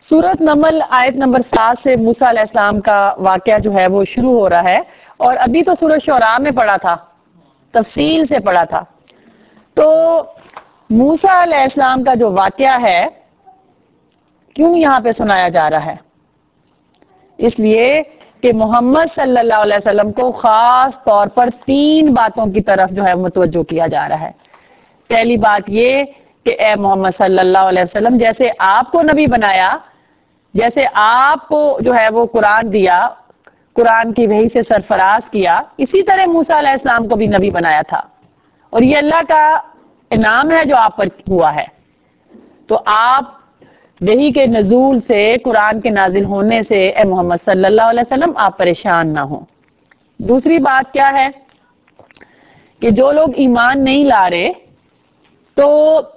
سورت نمل آیت نمبر 7 سے موسیٰ علیہ السلام کا واقعہ جو ہے وہ شروع ہو رہا ہے، اور ابھی تو سورت شعراء میں پڑھا تھا، تفصیل سے پڑھا تھا۔ تو موسیٰ علیہ السلام کا جو واقعہ ہے کیوں یہاں پہ سنایا جا رہا ہے؟ اس لیے کہ محمد صلی اللہ علیہ وسلم کو خاص طور پر 3 باتوں کی طرف جو ہے متوجہ کیا جا رہا ہے۔ پہلی بات یہ کہ اے محمد صلی اللہ علیہ وسلم، جیسے آپ کو نبی بنایا، جیسے آپ کو جو ہے وہ قرآن دیا، قرآن کی وحی سے سرفراز کیا، اسی طرح موسیٰ علیہ السلام کو بھی نبی بنایا تھا، اور یہ اللہ کا انعام ہے جو آپ پر ہوا ہے۔ تو آپ وحی کے نزول سے، قرآن کے نازل ہونے سے اے محمد صلی اللہ علیہ وسلم آپ پریشان نہ ہوں۔ دوسری بات کیا ہے کہ جو لوگ ایمان نہیں لا رہے، تو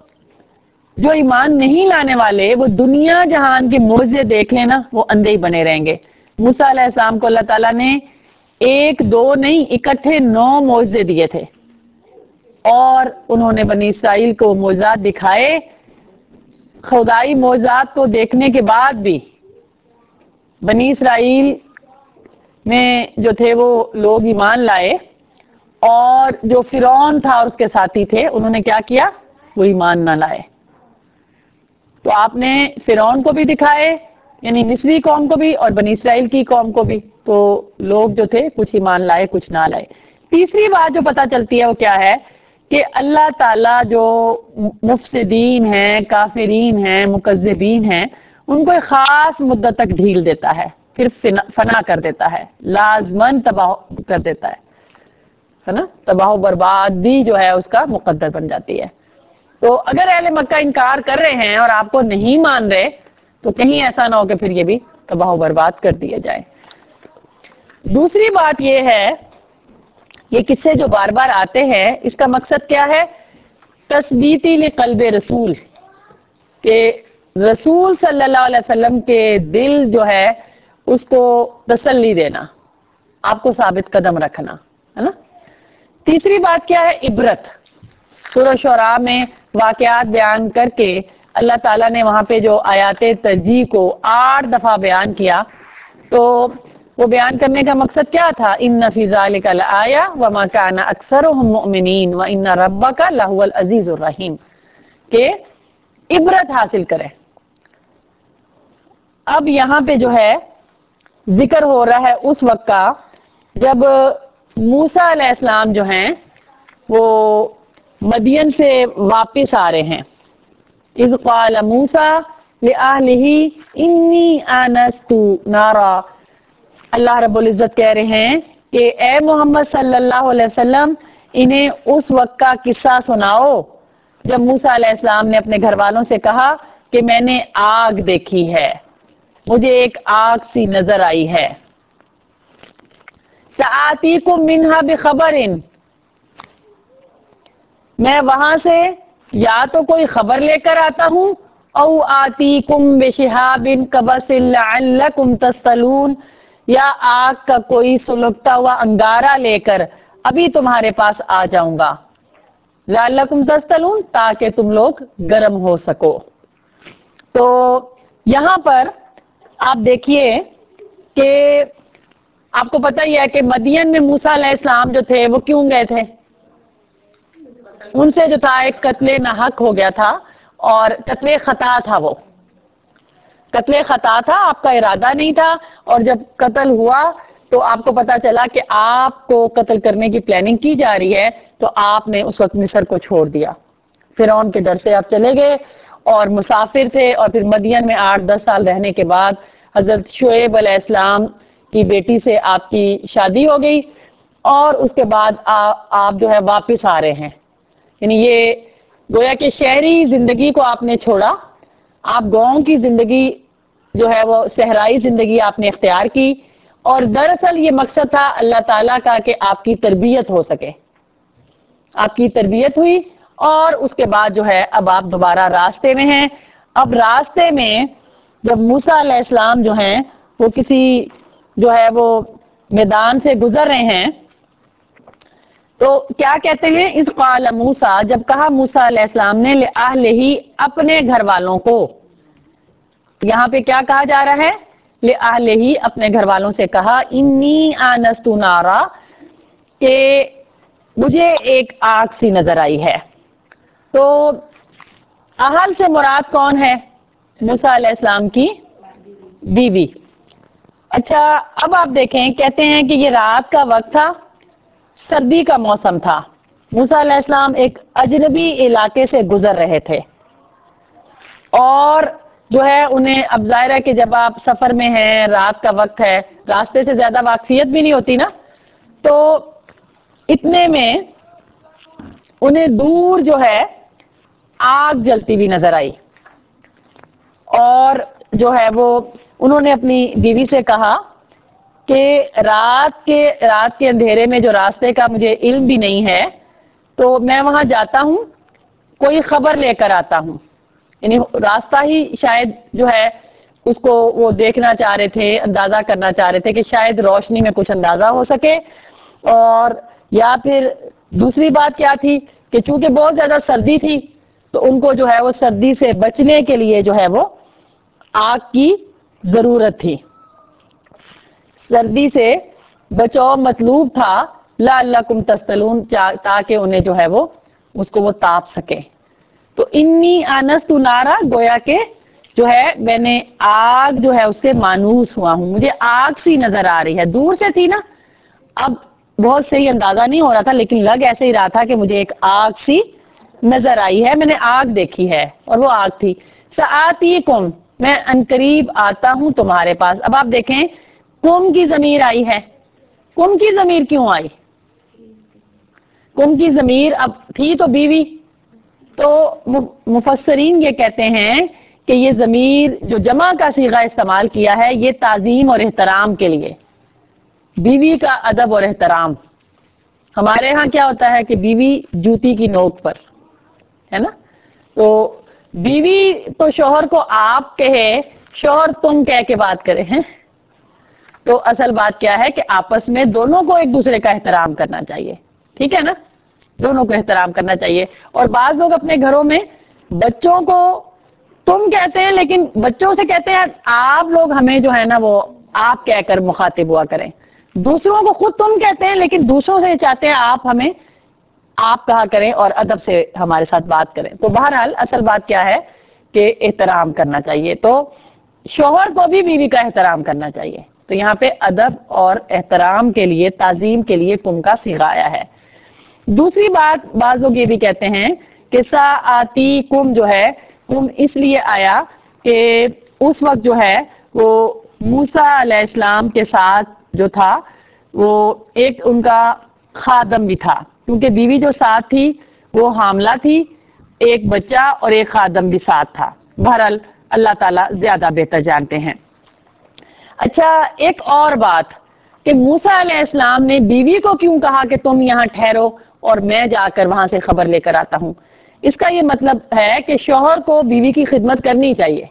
جو ایمان نہیں لانے والے وہ دنیا جہان کے معجزے دیکھ لیں نا، وہ اندھے ہی بنے رہیں گے۔ موسیٰ علیہ السلام کو اللہ تعالیٰ نے 1 2 نہیں، اکٹھے 9 معجزے دیے تھے، اور انہوں نے بنی اسرائیل کو معجزات دکھائے۔ خدائی معجزات کو دیکھنے کے بعد بھی بنی اسرائیل میں جو تھے وہ لوگ ایمان لائے، اور جو فرعون تھا اور اس کے ساتھی تھے انہوں نے کیا کیا؟ وہ ایمان نہ لائے۔ تو آپ نے فرعون کو بھی دکھائے، یعنی مصری قوم کو بھی، اور بنی اسرائیل کی قوم کو بھی، تو لوگ جو تھے کچھ ایمان لائے کچھ نہ لائے۔ تیسری بات جو پتہ چلتی ہے وہ کیا ہے کہ اللہ تعالیٰ جو مفسدین ہیں، کافرین ہیں، مکذبین ہیں، ان کو ایک خاص مدت تک ڈھیل دیتا ہے، پھر فنا کر دیتا ہے، لازماً تباہ کر دیتا ہے نا، تباہ و بربادی جو ہے اس کا مقدر بن جاتی ہے۔ تو اگر اہل مکہ انکار کر رہے ہیں اور آپ کو نہیں مان رہے، تو کہیں ایسا نہ ہو کہ پھر یہ بھی تباہ و برباد کر دیا جائے۔ دوسری بات یہ ہے، یہ قصے جو بار بار آتے ہیں اس کا مقصد کیا ہے؟ تثبیتی لقلب رسول، کہ رسول صلی اللہ علیہ وسلم کے دل جو ہے اس کو تسلی دینا، آپ کو ثابت قدم رکھنا ہے نا۔ تیسری بات کیا ہے؟ عبرت۔ سورہ شعراء میں واقعات بیان کر کے اللہ تعالیٰ نے وہاں پہ جو آیات ترجیح کو 8 دفعہ بیان کیا، تو وہ بیان کرنے کا مقصد کیا تھا؟ ان فی ذلک لآیہ وما کان اکثرهم مؤمنین وان ربک لہو العزیز الرحیم، کہ عبرت حاصل کریں۔ اب یہاں پہ جو ہے ذکر ہو رہا ہے اس وقت کا جب موسیٰ علیہ السلام جو ہیں وہ مدین سے واپس آ رہے ہیں۔ اذ قال موسیٰ لأہلہ انی آنست نارا، اللہ رب العزت کہہ رہے ہیں کہ اے محمد صلی اللہ علیہ وسلم انہیں اس وقت کا قصہ سناؤ جب موسیٰ علیہ السلام نے اپنے گھر والوں سے کہا کہ میں نے آگ دیکھی ہے، مجھے ایک آگ سی نظر آئی ہے۔ سآتیکم منہا بخبر، میں وہاں سے یا تو کوئی خبر لے کر آتا ہوں، او آتیکم بشہاب قبس لعلکم تصطلون، یا آگ کا کوئی سلگتا ہوا انگارہ لے کر ابھی تمہارے پاس آ جاؤں گا، لعلکم تصطلون، تاکہ تم لوگ گرم ہو سکو۔ تو یہاں پر آپ دیکھیے کہ آپ کو پتہ ہی ہے کہ مدین میں موسیٰ علیہ السلام جو تھے وہ کیوں گئے تھے؟ ان سے جو تھا ایک قتل ناحق ہو گیا تھا، اور قتل خطا تھا، وہ قتل خطا تھا، آپ کا ارادہ نہیں تھا، اور جب قتل ہوا تو آپ کو پتا چلا کہ آپ کو قتل کرنے کی پلاننگ کی جا رہی ہے، تو آپ نے اس وقت مصر کو چھوڑ دیا، فرعون کے ڈر سے آپ چلے گئے، اور مسافر تھے، اور پھر مدین میں 8-10 سال رہنے کے بعد حضرت شعیب علیہ السلام کی بیٹی سے آپ کی شادی ہو گئی، اور اس کے بعد آپ جو ہے واپس آ رہے ہیں، یعنی یہ گویا کہ شہری زندگی کو آپ نے چھوڑا، آپ گاؤں کی زندگی جو ہے وہ صحرائی زندگی آپ نے اختیار کی، اور دراصل یہ مقصد تھا اللہ تعالیٰ کا کہ آپ کی تربیت ہو سکے، آپ کی تربیت ہوئی، اور اس کے بعد جو ہے اب آپ دوبارہ راستے میں ہیں۔ اب راستے میں جب موسیٰ علیہ السلام جو ہیں وہ کسی جو ہے وہ میدان سے گزر رہے ہیں، تو کیا کہتے ہیں؟ اذ قال موسیٰ، جب کہا موسیٰ علیہ السلام نے لأہلہ، اپنے گھر والوں کو، یہاں پہ کیا کہا جا رہا ہے؟ لِأَهْلِهِ، اپنے گھر والوں سے کہا، انی آنست نارا، کہ مجھے ایک آگ سی نظر آئی ہے. تو اہل سے مراد کون ہے؟ موسیٰ علیہ السلام کی بیوی. اچھا اب آپ دیکھیں، کہتے ہیں کہ یہ رات کا وقت تھا، سردی کا موسم تھا، موسیٰ علیہ السلام ایک اجنبی علاقے سے گزر رہے تھے، اور جو ہے انہیں اب ظاہر ہے کہ جب آپ سفر میں ہیں، رات کا وقت ہے، راستے سے زیادہ واقفیت بھی نہیں ہوتی نا، تو اتنے میں انہیں دور جو ہے آگ جلتی ہوئی نظر آئی، اور جو ہے وہ انہوں نے اپنی بیوی سے کہا کہ رات کے اندھیرے میں جو راستے کا مجھے علم بھی نہیں ہے، تو میں وہاں جاتا ہوں، کوئی خبر لے کر آتا ہوں. یعنی راستہ ہی شاید جو ہے اس کو وہ دیکھنا چاہ رہے تھے، اندازہ کرنا چاہ رہے تھے کہ شاید روشنی میں کچھ اندازہ ہو سکے. اور یا پھر دوسری بات کیا تھی کہ چونکہ بہت زیادہ سردی تھی، تو ان کو جو ہے وہ سردی سے بچنے کے لیے جو ہے وہ آگ کی ضرورت تھی، سردی سے بچاؤ مطلوب تھا، لعلکم تصطلون، تاکہ انہیں جو ہے وہ اس کو وہ تاپ سکے. تو انی آنست نارا، گویا کہ جو ہے میں نے آگ جو ہے اس سے مانوس ہوا ہوں، مجھے آگ سی نظر آ رہی ہے، دور سے تھی نا، اب بہت صحیح اندازہ نہیں ہو رہا تھا، لیکن لگ ایسے ہی رہا تھا کہ مجھے ایک آگ سی نظر آئی ہے، میں نے آگ دیکھی ہے، اور وہ آگ تھی. سآتیکم، میں عنقریب آتا ہوں تمہارے پاس. اب آپ دیکھیں کم کی ضمیر آئی ہے، کم کی ضمیر کیوں آئی؟ کم کی ضمیر اب تھی تو بیوی، تو مفسرین یہ کہتے ہیں کہ یہ ضمیر جو جمع کا صیغہ استعمال کیا ہے، یہ تعظیم اور احترام کے لیے، بیوی کا ادب اور احترام. ہمارے ہاں کیا ہوتا ہے کہ بیوی جوتی کی نوک پر ہے نا، تو بیوی تو شوہر کو آپ کہے، شوہر تم کہہ کے بات کرے ہیں، تو اصل بات کیا ہے کہ آپس میں دونوں کو ایک دوسرے کا احترام کرنا چاہیے، ٹھیک ہے نا، دونوں کو احترام کرنا چاہیے. اور بعض لوگ اپنے گھروں میں بچوں کو تم کہتے ہیں، لیکن بچوں سے کہتے ہیں آپ لوگ ہمیں جو ہے نا وہ آپ کہہ کر مخاطب ہوا کریں. دوسروں کو خود تم کہتے ہیں، لیکن دوسروں سے چاہتے ہیں آپ ہمیں آپ کہا کریں اور ادب سے ہمارے ساتھ بات کریں. تو بہرحال اصل بات کیا ہے کہ احترام کرنا چاہیے، تو شوہر کو بھی بیوی کا احترام کرنا چاہیے. تو یہاں پہ ادب اور احترام کے لیے، تعظیم کے لیے کم کا صیغہ آیا ہے. دوسری بات، بعض لوگ یہ بھی کہتے ہیں کہ سآتی کم جو ہے، کم اس لیے آیا کہ اس وقت جو ہے وہ موسیٰ علیہ السلام کے ساتھ جو تھا وہ ایک ان کا خادم بھی تھا، کیونکہ بیوی جو ساتھ تھی وہ حاملہ تھی، ایک بچہ اور ایک خادم بھی ساتھ تھا. بہرحال اللہ تعالیٰ زیادہ بہتر جانتے ہیں. اچھا ایک اور بات کہ موسیٰ علیہ السلام نے بیوی کو کیوں کہا کہ تم یہاں ٹھہرو اور میں جا کر وہاں سے خبر لے کر آتا ہوں؟ اس کا یہ مطلب ہے کہ شوہر کو بیوی کی خدمت کرنی چاہیے،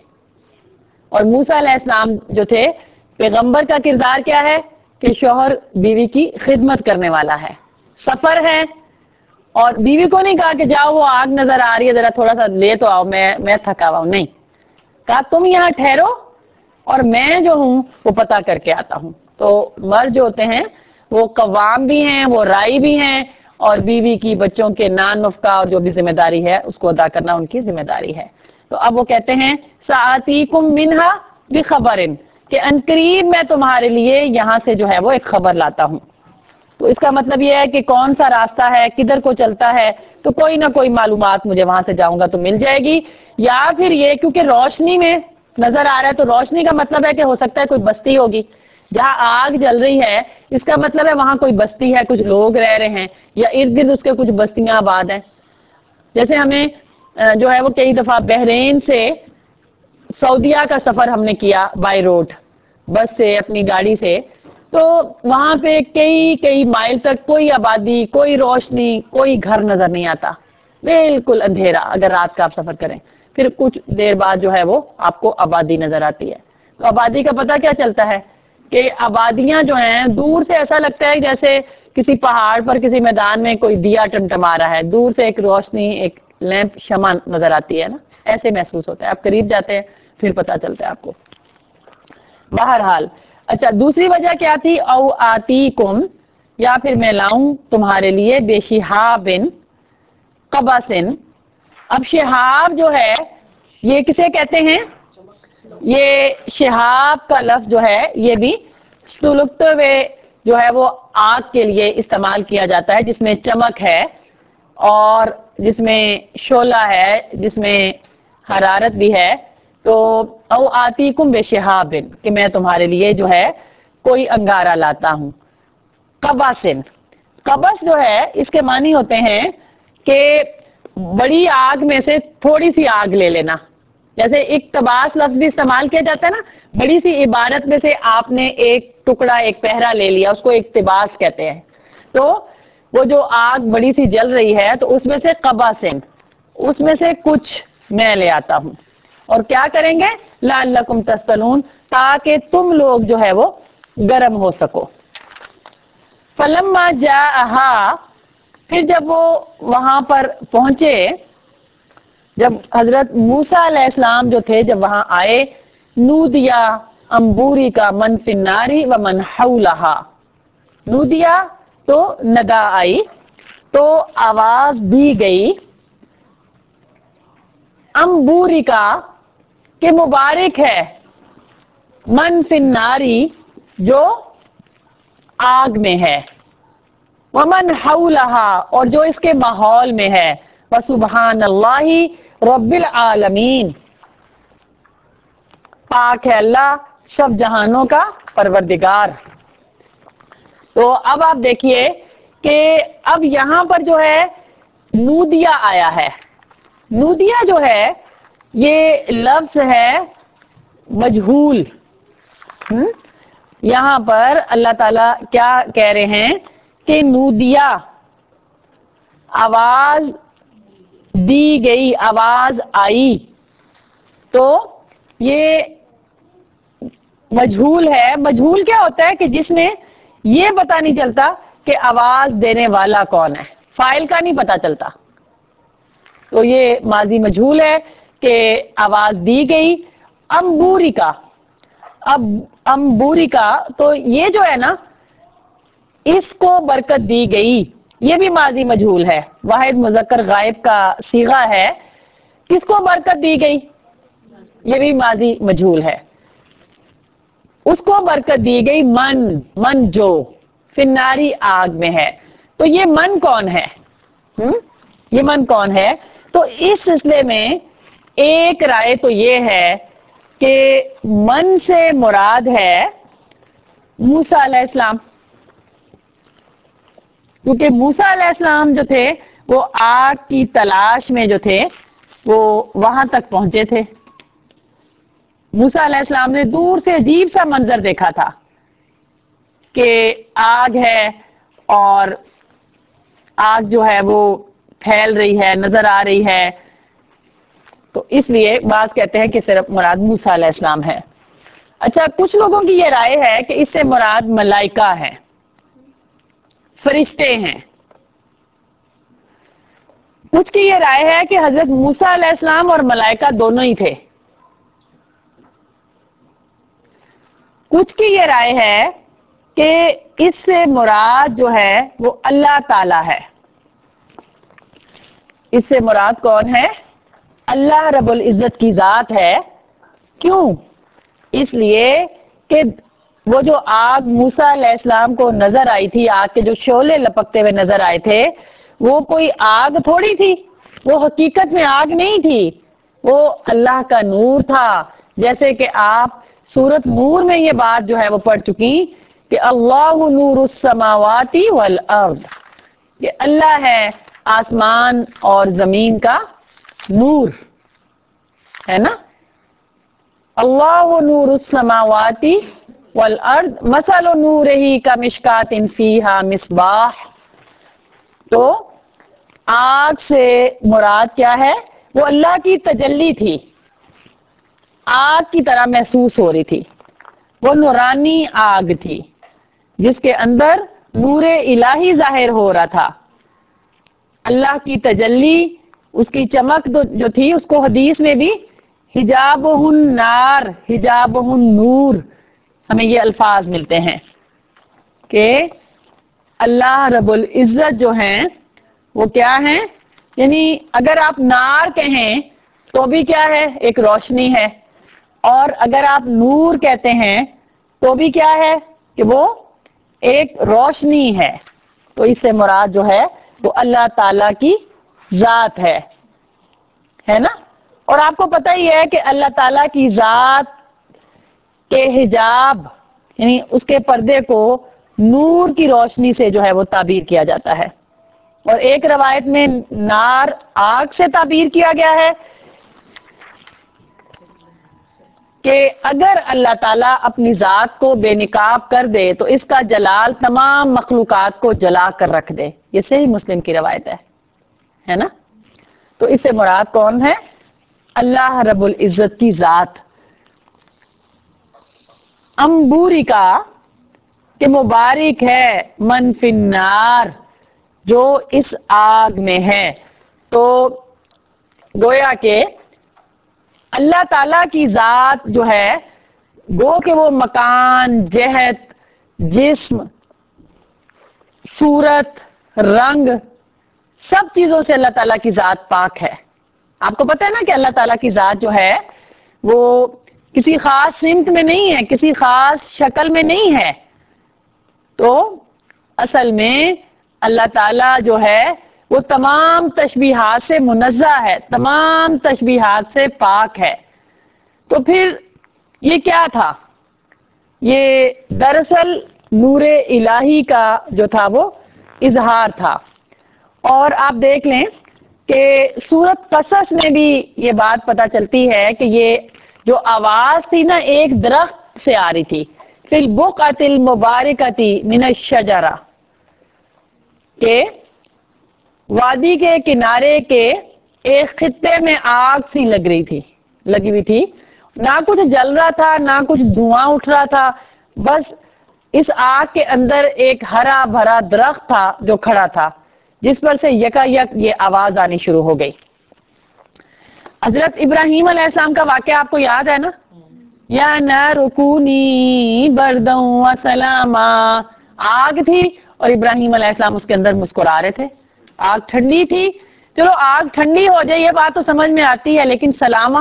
اور موسیٰ علیہ السلام جو تھے، پیغمبر کا کردار کیا ہے کہ شوہر بیوی کی خدمت کرنے والا ہے. سفر ہے اور بیوی کو نہیں کہا کہ جاؤ وہ آگ نظر آ رہی ہے ذرا تھوڑا سا لے تو آؤ، میں تھکا ہوا ہوں، نہیں کہا تم یہاں ٹھہرو اور میں جو ہوں وہ پتہ کر کے آتا ہوں. تو مرد جو ہوتے ہیں وہ قوام بھی ہیں، وہ رائی بھی ہیں، اور بیوی کی بچوں کے نان نفقہ اور جو بھی ذمہ داری ہے اس کو ادا کرنا ان کی ذمہ داری ہے. تو اب وہ کہتے ہیں سآتیکم منہا بخبر، کہ عنقریب میں تمہارے لیے یہاں سے جو ہے وہ ایک خبر لاتا ہوں. تو اس کا مطلب یہ ہے کہ کون سا راستہ ہے، کدھر کو چلتا ہے، تو کوئی نہ کوئی معلومات مجھے وہاں سے جاؤں گا تو مل جائے گی. یا پھر یہ کیونکہ روشنی میں نظر آ رہا ہے، تو روشنی کا مطلب ہے کہ ہو سکتا ہے کوئی بستی ہوگی، جہاں آگ جل رہی ہے اس کا مطلب ہے وہاں کوئی بستی ہے، کچھ لوگ رہ رہے ہیں، یا ارد گرد اس کے کچھ بستیاں آباد ہیں. جیسے ہمیں جو ہے وہ کئی دفعہ بحرین سے سعودیہ کا سفر ہم نے کیا بائی روڈ، بس سے، اپنی گاڑی سے، تو وہاں پہ کئی مائل تک کوئی آبادی، کوئی روشنی، کوئی گھر نظر نہیں آتا، بالکل اندھیرا اگر رات کا آپ سفر کریں. پھر کچھ دیر بعد جو ہے وہ آپ کو آبادی نظر آتی ہے. تو آبادی کا پتہ کیا چلتا ہے کہ آبادیاں جو ہیں دور سے ایسا لگتا ہے جیسے کسی پہاڑ پر کسی میدان میں کوئی دیا ٹمٹما رہا ہے، دور سے ایک روشنی، ایک لیمپ، شمع نظر آتی ہے نا، ایسے محسوس ہوتا ہے. آپ قریب جاتے ہیں پھر پتا چلتا ہے آپ کو. بہرحال اچھا دوسری وجہ کیا تھی؟ او آتیکم، یا پھر میں لاؤں تمہارے لیے بے شہابن قبسن. اب شہاب جو ہے یہ کسے کہتے ہیں؟ یہ شہاب کا لفظ جو ہے یہ بھی سلگتے ہوئے جو ہے وہ آگ کے لیے استعمال کیا جاتا ہے، جس میں چمک ہے اور جس میں شعلہ ہے، جس میں حرارت بھی ہے. تو او آتیکم بے شہابن کہ میں تمہارے لیے جو ہے کوئی انگارہ لاتا ہوں. قبسن، قبس جو ہے اس کے معنی ہوتے ہیں کہ بڑی آگ میں سے تھوڑی سی آگ لے لینا. جیسے اقتباس لفظ بھی استعمال کیا جاتا ہے نا، بڑی سی عبارت میں سے آپ نے ایک ٹکڑا ایک پہرا لے لیا، اس کو اقتباس کہتے ہیں. تو وہ جو آگ بڑی سی جل رہی ہے تو اس میں سے قبسن، اس میں سے کچھ میں لے آتا ہوں. اور کیا کریں گے؟ لعلکم تسلون، تاکہ تم لوگ جو ہے وہ گرم ہو سکو. فلما جاءہا، پھر جب وہ وہاں پر پہنچے، جب حضرت موسیٰ علیہ السلام جو تھے جب وہاں آئے، نودیا انبوری کا من فی النار و من حولہا. نودیا تو ندا آئی، تو آواز دی گئی انبوری کا کہ مبارک ہے من فی الناری جو آگ میں ہے، ومن حولہا اور جو اس کے ماحول میں ہے، وسبحان اللہ رب العالمین، پاک ہے اللہ سب جہانوں کا پروردگار. تو اب آپ دیکھیے کہ اب یہاں پر جو ہے نودیا آیا ہے. نودیا جو ہے یہ لفظ ہے مجہول. یہاں پر اللہ تعالی کیا کہہ رہے ہیں کہ نودیا آواز دی گئی، آواز آئی. تو یہ مجہول ہے. مجہول کیا ہوتا ہے کہ جس میں یہ پتا نہیں چلتا کہ آواز دینے والا کون ہے، فاعل کا نہیں پتا چلتا. تو یہ ماضی مجہول ہے کہ آواز دی گئی. انبوری کا، اب انبوری کا تو یہ جو ہے نا اس کو برکت دی گئی، یہ بھی ماضی مجہول ہے، واحد مذکر غائب کا صیغہ ہے. کس کو برکت دی گئی؟ یہ بھی ماضی مجہول ہے. اس کو برکت دی گئی من جو فی الناری آگ میں ہے. تو یہ من کون ہے؟ یہ من کون ہے؟ تو اس سلسلے میں ایک رائے تو یہ ہے کہ من سے مراد ہے موسیٰ علیہ السلام، کیونکہ موسیٰ علیہ السلام جو تھے وہ آگ کی تلاش میں جو تھے وہ وہاں تک پہنچے تھے. موسیٰ علیہ السلام نے دور سے عجیب سا منظر دیکھا تھا کہ آگ ہے اور آگ جو ہے وہ پھیل رہی ہے، نظر آ رہی ہے. تو اس لیے بعض کہتے ہیں کہ صرف مراد موسیٰ علیہ السلام ہے. اچھا کچھ لوگوں کی یہ رائے ہے کہ اس سے مراد ملائکہ ہیں، فرشتے ہیں. کچھ کی یہ رائے ہے کہ حضرت موسیٰ علیہ السلام اور ملائکہ دونوں ہی تھے. کچھ کی یہ رائے ہے کہ اس سے مراد جو ہے وہ اللہ تعالی ہے. اس سے مراد کون ہے؟ اللہ رب العزت کی ذات ہے. کیوں؟ اس لیے کہ وہ جو آگ موسیٰ علیہ السلام کو نظر آئی تھی، آگ کے جو شعلے لپکتے ہوئے نظر آئے تھے، وہ کوئی آگ تھوڑی تھی، وہ حقیقت میں آگ نہیں تھی، وہ اللہ کا نور تھا. جیسے کہ آپ سورۃ نور میں یہ بات جو ہے وہ پڑھ چکی کہ اللہ نور السماوات والارض، کہ اللہ ہے آسمان اور زمین کا نور، ہے نا. اللہ نور السماوات والارض مثل نورہ کمشکات فیہا مصباح. تو آگ سے مراد کیا ہے؟ وہ اللہ کی تجلی تھی، آگ کی طرح محسوس ہو رہی تھی. وہ نورانی آگ تھی جس کے اندر نور الہی ظاہر ہو رہا تھا. اللہ کی تجلی، اس کی چمک جو تھی، اس کو حدیث میں بھی हिजाबुहुन नार हिजाबुहुन नूर, हमें ये अल्फाज मिलते हैं कि अल्लाह रब्बुल इज्जत जो हैं वो क्या है, यानी अगर आप नार कहें तो भी क्या है, एक रोशनी है, और अगर आप नूर कहते हैं तो भी क्या है कि वो एक रोशनी है। तो इससे मुराद जो है वो अल्लाह ताला की जात है ना। और आपको पता ही है कि अल्लाह ताला की जात के हिजाब यानी उसके पर्दे को नूर की रोशनी से जो है वो ताबीर किया जाता है। और एक रवायत में नार आग से ताबीर किया गया है कि अगर अल्लाह ताला अपनी जात को बेनिकाब कर दे तो इसका जलाल तमाम मखलूकात को जला कर रख दे। ये सही मुस्लिम की रवायत है ना। तो इससे मुराद कौन है, अल्लाह रब्बुल इज्जत की जात। अंबूरिका कि मुबारक है मन फिन्नार, जो इस आग में है। तो गोया के अल्लाह ताला की जात जो है, गो कि वो मकान, जहत, जिस्म, सूरत, रंग, सब चीजों से अल्लाह ताला की जात पाक है। आपको पता है ना कि अल्लाह ताला की जात जो है वो किसी खास सिमत में नहीं है, किसी खास शक्ल में नहीं है। तो असल में अल्लाह ताला जो है वो तमाम तशबीहात से मुनज़्ज़ा है, तमाम तशबीहात से पाक है। तो फिर ये क्या था, ये दरअसल नूरे इलाही का जो था वो इजहार था। और आप देख लें कि सूरत कसस में भी ये बात पता चलती है कि ये जो आवाज थी ना एक दरख्त से आ रही थी, फिल बुक़अतिल मुबारकती मिनश शजरा, के वादी के किनारे के एक खित्ते में आग सी लगी हुई थी। ना कुछ जल रहा था, ना कुछ धुआं उठ रहा था, बस इस आग के अंदर एक हरा भरा दरख्त था जो खड़ा था, जिस पर से यकायक ये आवाज आनी शुरू हो गई। हजरत इब्राहिम अलैहिस्सलाम का वाकया आपको याद है ना, या नारुकूनी बरदौ व सलामा, आग थी और इब्राहिम अलैहिस्सलाम उसके अंदर मुस्कुरा रहे थे। आग ठंडी थी, चलो आग ठंडी हो जाए ये बात तो समझ में आती है, लेकिन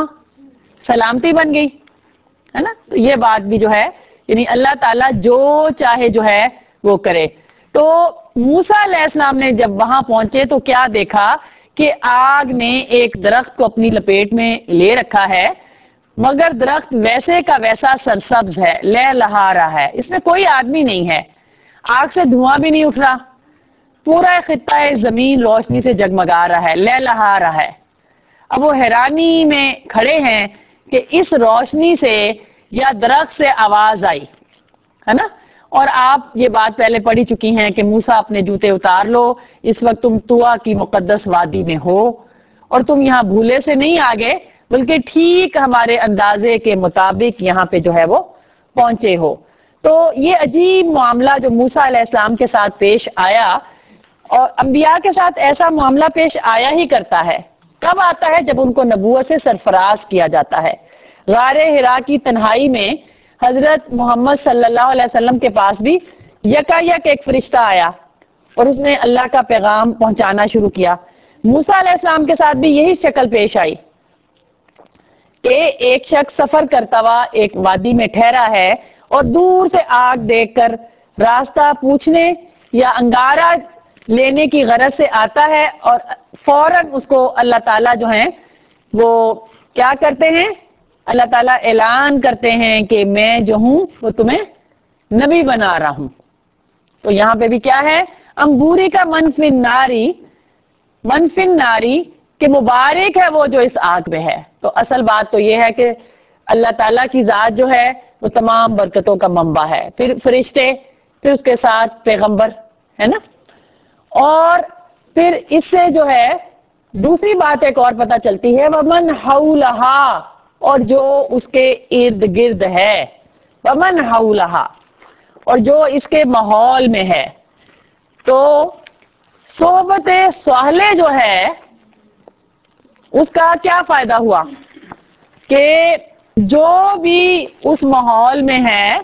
सलामती बन गई, है ना। तो ये बात भी जो है, यानी अल्लाह ताला जो चाहे जो है वो करे। तो मूसा अलैहिस्सलाम ने जब वहां पहुंचे तो क्या देखा कि आग ने एक दरख्त को अपनी लपेट में ले रखा है, मगर दरख्त वैसे का वैसा सरसब्ज है, लहलहा रहा है, इसमें कोई आदमी नहीं है, आग से धुआं भी नहीं उठ रहा, पूरा खित्ता जमीन रोशनी से जगमगा रहा है, लहलहा रहा है। अब वो हैरानी में खड़े हैं कि इस रोशनी से या दरख्त से आवाज आई, है ना। और आप ये बात पहले पढ़ी चुकी हैं कि मूसा अपने जूते उतार लो, इस वक्त तुम तुआ की मुकद्दस वादी में हो और तुम यहाँ भूले से नहीं आ गए, बल्कि ठीक हमारे अंदाजे के मुताबिक यहाँ पे जो है वो पहुंचे हो। तो ये अजीब मामला जो मूसा अलैहिस्सलाम के साथ पेश आया, और अंबिया के साथ ऐसा मामला पेश आया ही करता है, कब आता है, जब उनको नबूवत से सरफराज किया जाता है। गारे हिरा की तन्हाई में हजरत मोहम्मद सल्लल्लाहु अलैहि वसल्लम के पास भी यकायक एक फरिश्ता आया और उसने अल्लाह का पैगाम पहुंचाना शुरू किया। मूसा अलैहिस्सलाम के साथ भी यही शक्ल पेश आई कि एक शख्स सफर करता हुआ एक वादी में ठहरा है और दूर से आग देखकर रास्ता पूछने या अंगारा लेने की गरज से आता है, और फौरन उसको अल्लाह ताला जो है वो क्या करते हैं, अल्लाह ताला ऐलान करते हैं कि मैं जो हूं वो तुम्हें नबी बना रहा हूं। तो यहां पे भी क्या है, अंबूरी का मनफिन नारी कि मुबारक है वो जो इस आग में है। तो असल बात तो ये है कि अल्लाह ताला की जात जो है वो तमाम बरकतों का मंबा है, फिर फरिश्ते, फिर उसके साथ पैगंबर, है ना। और फिर इससे जो है दूसरी बात एक और पता चलती है, वमन हौलहा, और जो उसके इर्द गिर्द है, वमन हौलहा, और जो इसके माहौल में है। तो सोहबत स्वाहले जो है उसका क्या फायदा हुआ, کہ جو بھی اس ماحول میں ہے،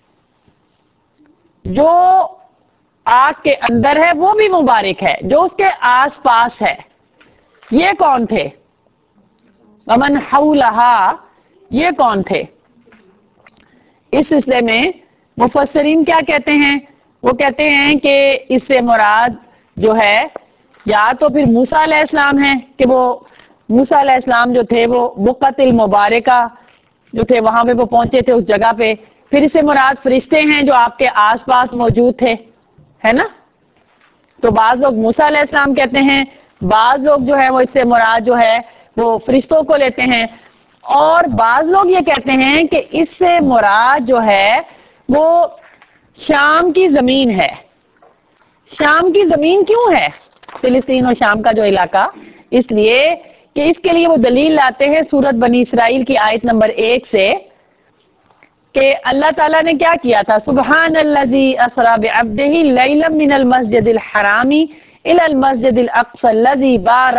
جو آگ کے اندر ہے وہ بھی مبارک ہے، جو اس کے آس پاس ہے۔ یہ کون تھے؟ ومن حولہا، یہ کون تھے؟ اس سلسلے میں مفسرین کیا کہتے ہیں؟ وہ کہتے ہیں کہ اس سے مراد جو ہے یا تو پھر موسیٰ علیہ السلام ہیں کہ وہ موسیٰ علیہ السلام جو تھے وہ بقعۃ المبارکہ جو تھے وہاں پہ وہ پہنچے تھے اس جگہ پہ، پھر اس سے مراد فرشتے ہیں جو آپ کے آس پاس موجود تھے، ہے نا؟ تو بعض لوگ موسیٰ علیہ السلام کہتے ہیں، بعض لوگ جو ہے وہ اس سے مراد جو ہے وہ فرشتوں کو لیتے ہیں، اور بعض لوگ یہ کہتے ہیں کہ اس سے مراد جو ہے وہ شام کی زمین ہے۔ شام کی زمین کیوں ہے فلسطین اور شام کا جو علاقہ؟ اس لیے کہ اس کے لیے وہ دلیل لاتے ہیں سورۃ بنی اسرائیل کی آیت نمبر 1 سے کہ اللہ تعالیٰ نے کیا کیا تھا، سبحان الذی اسری بعبدہ لیلا من المسجد الحرام الی المسجد الاقصی الذی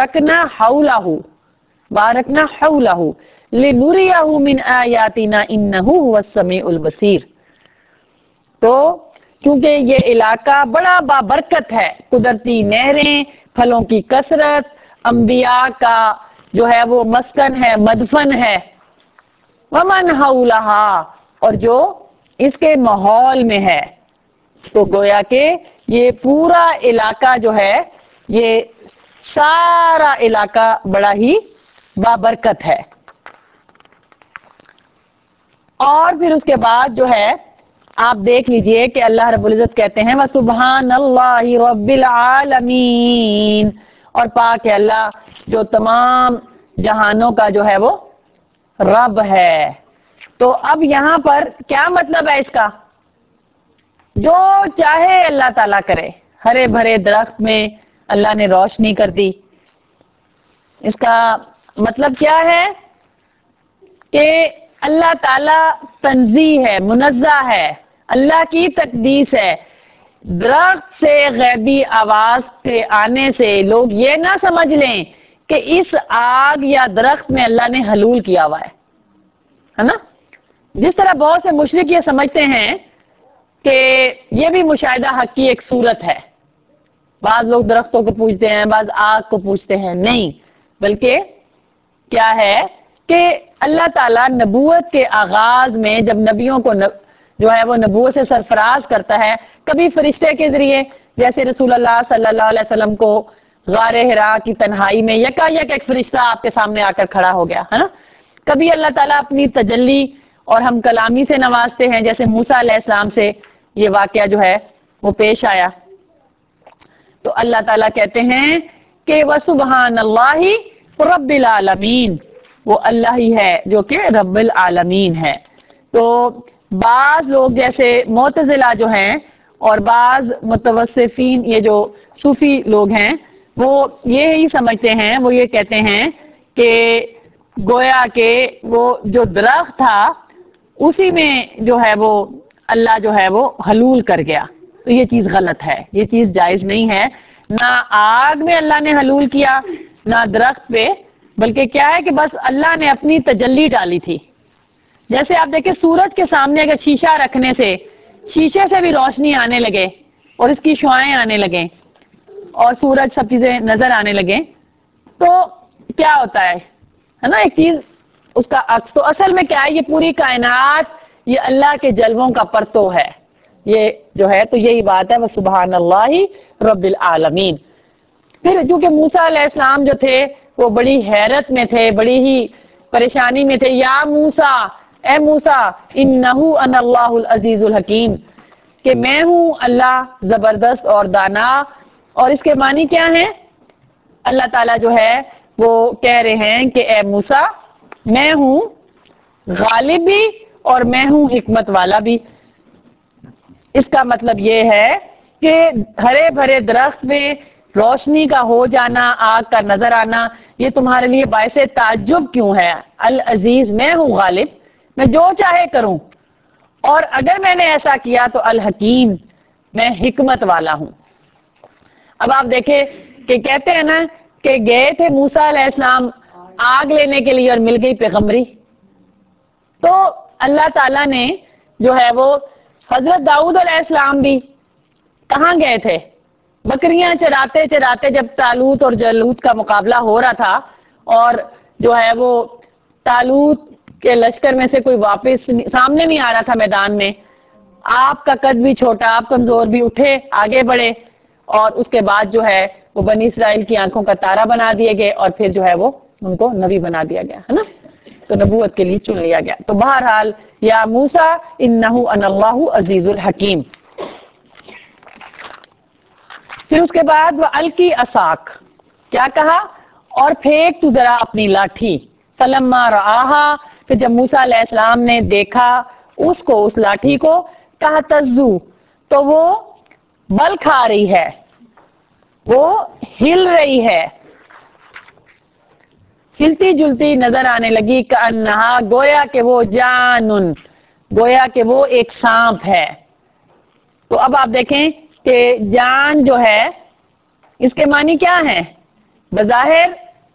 بارکنا حولہ لنریہ من آیاتنا انہ هو السمیع البصیر۔ تو کیونکہ یہ علاقہ بڑا بابرکت ہے، قدرتی نہریں، پھلوں کی کثرت، انبیاء کا جو ہے وہ مسکن ہے، مدفن ہے، ومن حولہا، اور جو اس کے ماحول میں ہے۔ تو گویا کہ یہ پورا علاقہ جو ہے یہ سارا علاقہ بڑا ہی بابرکت ہے۔ اور پھر اس کے بعد جو ہے آپ دیکھ لیجئے کہ اللہ رب العزت کہتے ہیں وَسُبْحَانَ اللَّهِ رَبِّ الْعَالَمِينَ، اور پاک ہے اللہ جو تمام جہانوں کا جو ہے وہ رب ہے۔ تو اب یہاں پر کیا مطلب ہے اس کا؟ جو چاہے اللہ تعالیٰ کرے، ہرے بھرے درخت میں اللہ نے روشنی کر دی۔ اس کا مطلب کیا ہے کہ اللہ تعالیٰ تنزیہ ہے، منزہ ہے، اللہ کی تقدیس ہے۔ درخت سے غیبی آواز کے آنے سے لوگ یہ نہ سمجھ لیں کہ اس آگ یا درخت میں اللہ نے حلول کیا ہوا ہے نا؟ جس طرح بہت سے مشرک یہ سمجھتے ہیں کہ یہ بھی مشاہدہ حق کی ایک صورت ہے، بعض لوگ درختوں کو پوجتے ہیں، بعض آگ کو پوجتے ہیں، نہیں، بلکہ کیا ہے کہ اللہ تعالیٰ نبوت کے آغاز میں جب نبیوں کو جو ہے وہ نبوت سے سرفراز کرتا ہے، کبھی فرشتے کے ذریعے، جیسے رسول اللہ صلی اللہ علیہ وسلم کو غار حرا کی تنہائی میں یکایک ایک فرشتہ آپ کے سامنے آ کر کھڑا ہو گیا ہے نا، کبھی اللہ تعالیٰ اپنی تجلی اور ہم کلامی سے نوازتے ہیں، جیسے موسیٰ علیہ السلام سے یہ واقعہ جو ہے وہ پیش آیا۔ تو اللہ تعالیٰ کہتے ہیں کہ وَسُبْحَانَ اللَّهِ رَبِّ الْعَالَمِينَ، وہ اللہ ہی ہے جو کہ رب العالمین ہے۔ تو بعض لوگ جیسے معتزلہ جو ہیں اور بعض متوسفین، یہ جو صوفی لوگ ہیں، وہ یہی سمجھتے ہیں، وہ یہ کہتے ہیں کہ گویا کہ وہ جو درخت تھا اسی میں جو ہے وہ اللہ جو ہے وہ حلول کر گیا۔ تو یہ چیز غلط ہے، یہ چیز جائز نہیں ہے، نہ آگ میں اللہ نے حلول کیا نہ درخت پہ، بلکہ کیا ہے کہ بس اللہ نے اپنی تجلی ڈالی تھی۔ جیسے آپ دیکھیں سورج کے سامنے اگر شیشہ رکھنے سے شیشے سے بھی روشنی آنے لگے اور اس کی شعاعیں آنے لگیں اور سورج سب چیزیں نظر آنے لگیں تو کیا ہوتا ہے نا، ایک چیز اس کا عکس۔ تو اصل میں کیا ہے، یہ پوری کائنات یہ اللہ کے جلووں کا پرتو ہے، یہ جو ہے تو یہی بات ہے وَسُبْحَانَ اللَّهِ رَبِّ الْعَالَمِينَ۔ پھر چونکہ موسیٰ علیہ السلام جو تھے وہ بڑی حیرت میں تھے، بڑی ہی پریشانی میں تھے، یا موسیٰ، اے موسیٰ، انہو انا اللہ العزیز الحکیم، کہ میں ہوں اللہ زبردست اور دانا۔ اور اس کے معنی کیا ہیں؟ اللہ تعالیٰ جو ہے وہ کہہ رہے ہیں کہ اے موسیٰ میں ہوں غالب بھی اور میں ہوں حکمت والا بھی۔ اس کا مطلب یہ ہے کہ ہرے بھرے درخت میں روشنی کا ہو جانا، آگ کا نظر آنا، یہ تمہارے لیے باعث تعجب کیوں ہے؟ العزیز، میں ہوں غالب، میں جو چاہے کروں، اور اگر میں نے ایسا کیا تو الحکیم، میں حکمت والا ہوں۔ اب آپ دیکھیں کہ کہتے ہیں نا کہ گئے تھے موسیٰ علیہ السلام آگ لینے کے لیے اور مل گئی پیغمبری، تو اللہ تعالیٰ نے جو ہے وہ حضرت داؤد علیہ السلام بھی کہاں گئے تھے؟ بکریاں چراتے چراتے جب طالوت اور جالوت کا مقابلہ ہو رہا تھا اور جو ہے وہ طالوت کے لشکر میں سے کوئی واپس سامنے نہیں آ رہا تھا میدان میں، آپ کا قد بھی چھوٹا، آپ کمزور بھی، اٹھے آگے بڑھے اور اس کے بعد جو ہے وہ بنی اسرائیل کی آنکھوں کا تارا بنا دیے گئے اور پھر جو ہے وہ ان کو نبی بنا دیا گیا ہے نا، تو نبوت کے لیے چن لیا گیا. تو بہرحال یا موسیٰ انہ انا اللہ عزیز الحکیم. پھر اس کے بعد وہ الکی عصاک، کیا کہا؟ اور پھینک تو ذرا اپنی لاٹھی. فلما رآہا، پھر جب موسیٰ علیہ السلام نے دیکھا اس کو، اس لاٹھی کو، تہتزو، تو وہ بل کھا رہی ہے، وہ ہل رہی ہے، ہلتی جلتی نظر آنے لگی. کأنہا، گویا کہ وہ جانن، گویا کہ وہ ایک سانپ ہے. تو اب آپ دیکھیں کہ جان جو ہے اس کے معنی کیا ہیں؟ بظاہر